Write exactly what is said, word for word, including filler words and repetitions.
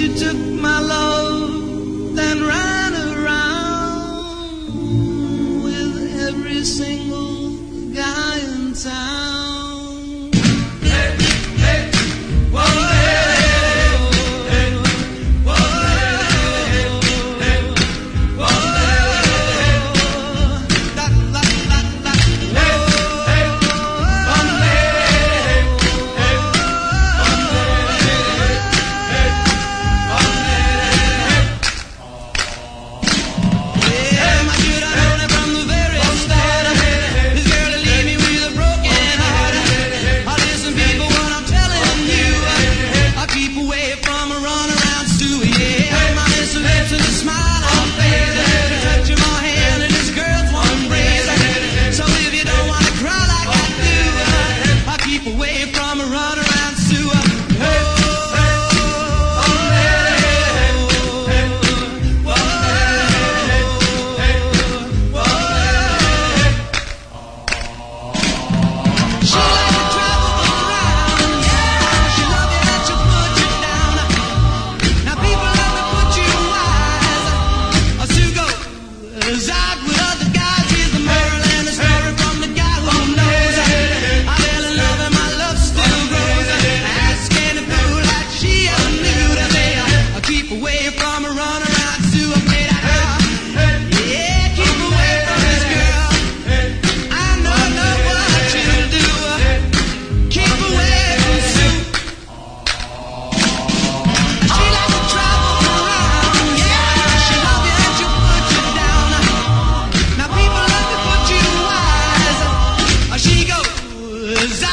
she took my love, then ran around with every single guy in town. Hey, hey, whoa, hey, hey, whoa, hey, hey, whoa, da, da, da, da, hey, hey, Cause I